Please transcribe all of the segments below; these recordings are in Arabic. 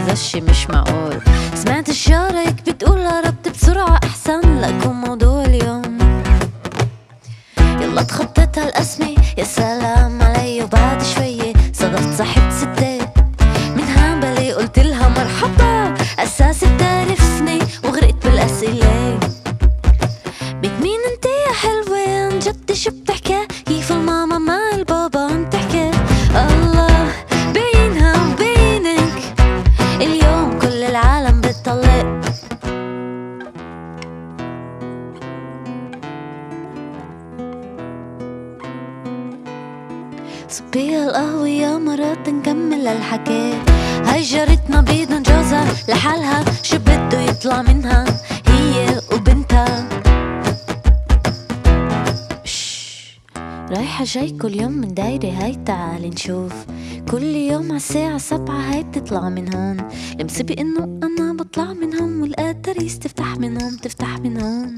هذا الشي مش معقول. سمعت الشارع هيك بتقول قربت بسرعة أحسن لكم موضوع اليوم. يلا تخطيت هالقسمة يا سلام علي، وبعد شوية صدفت صاحبة ستات من هامبلي قلت لها مرحبا أساس بتعرفني وغرقت بالأسئلة. بك مين انت يا حلوة عن جد شو بتحكي؟ كيف الماما مع البابا عم تحكي؟ الله بينها وبينك اليوم كل العالم بتطلق. صبي القهوة يا مرات نكمل الحكي. هاي جارتنا بدنا نجوزها لحالها، شو بده يطلع منها هي وبنتها. رايحة جاي كل يوم من دايرة هاي تعال نشوف. كل يوم عالساعة 7 هاي بتطلع من هون. المصيبة انه انا بطلع من هون والقدريس تفتح من هون تفتح من هون.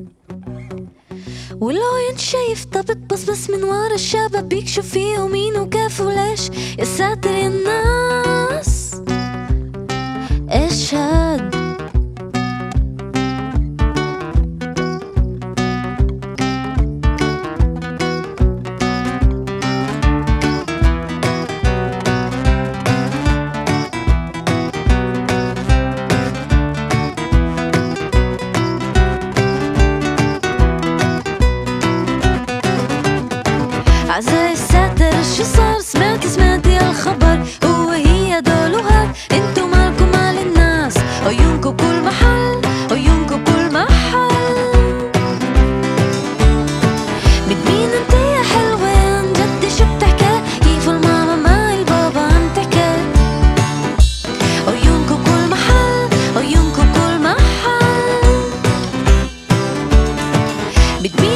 والعيون شايفتها بتبصبص من ورا الشبابيك، شو فيه ومين وكيف وليش يا ساتر يا الناس. ايش هاد عزاي الساتر شو صار؟ سمعتي الخبر هو هي دول وهاد. انتو مالكم مال الناس، عيونكو بكل محل عيونكو بكل محل. بد مين انت يا حلوة عن جد شو بتحكي؟ كيف الماما مع البابا عم تحكي؟ عيونكو بكل محل عيونكو بكل محل. بد مين